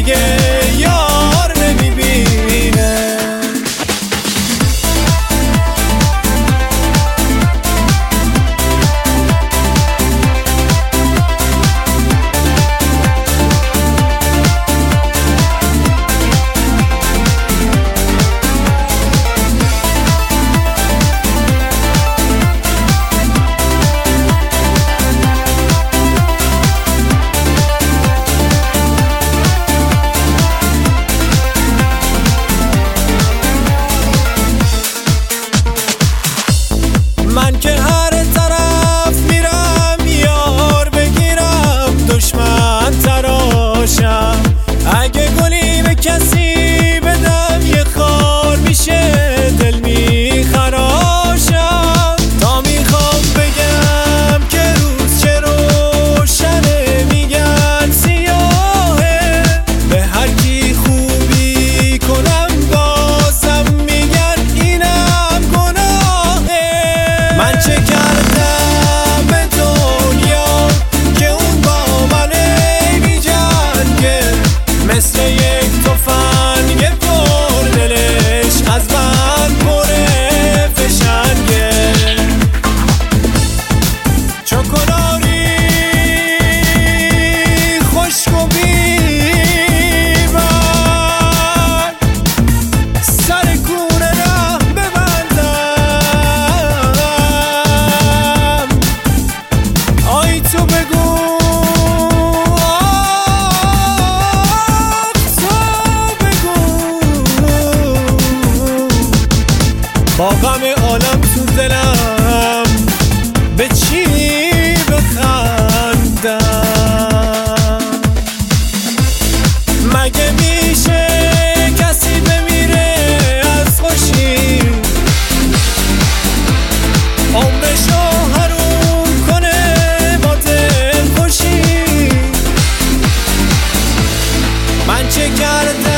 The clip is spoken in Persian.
دیگه یار نمیبینه. من که هر طرف میرم یار بگیرم دشمن تراشم. اگه گلی به کسی بدم یه خار میشه دل میخراشم. تا میخوام بگم که روز چه روشنه میگن سیاهه. به هر کی خوبی کنم بازم میگن اینم گناهه. من چه کردم به دنیا که اون با من میجنگه. مثل یک تفنگ پر دلش از من پر فشنگه. چوکناری خشک و بی‌بر سر کوره ره ببندم. آی تو بگو با غم عالم تو دلم به چی بخندم؟ مگه میشه کسی بمیره از خوشی عمرشو حروم کنه با دل خوشی؟ من چه کردم